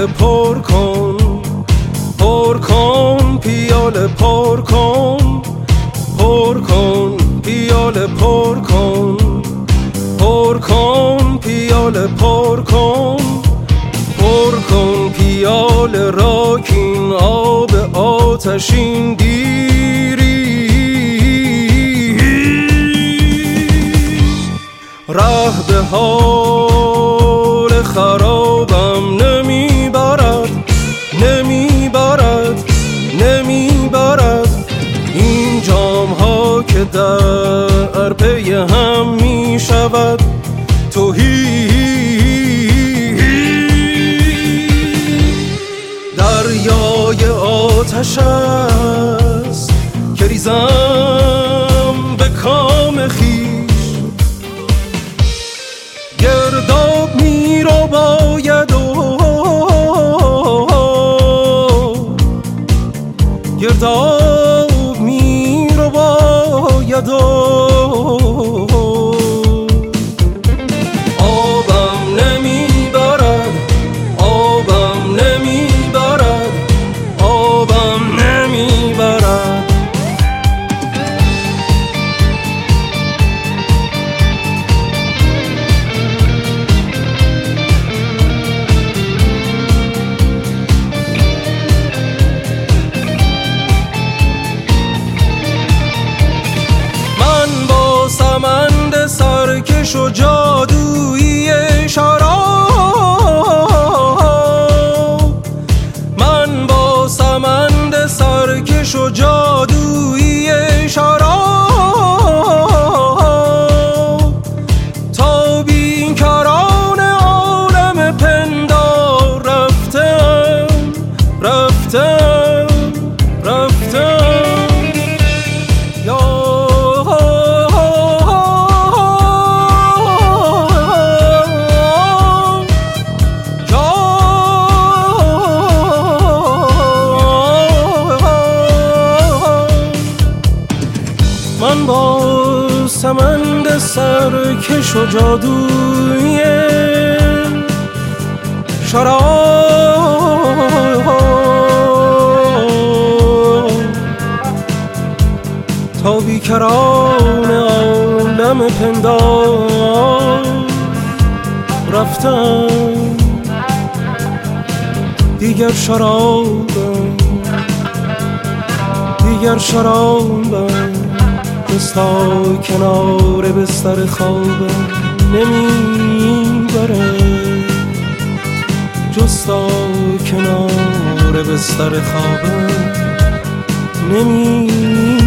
پیاله پر کن، پر کن پیاله پر کن، پر کن پیاله پر کن، پر کن پیاله پر کن، پر کن پیاله را کین آب آتشین دیری. ره به حال خرابم نمیبرد، نمیبرد، نمیبرد. این جام ها که در پی هم میشود تهی. دریای آتش است که ریزم به کام خویش، گرداب می رو باید و گرداب می رو باید و آبم نمی برد، آبم نمی برد، آبم نمی برد. سمند سرکش و جادویی شراب، من با سمند سرکش و جادویی شراب تا بیکران عالم پندار رفتم، رفتم، رفتم. من با سمند سرکش و جادوی شراب تا بیکران عالم پندار رفتم. دیگر شرابم، دیگر شرابم بستا کنار بستر خوابم نمیبره، جستا کنار بستر خوابم نمیبره.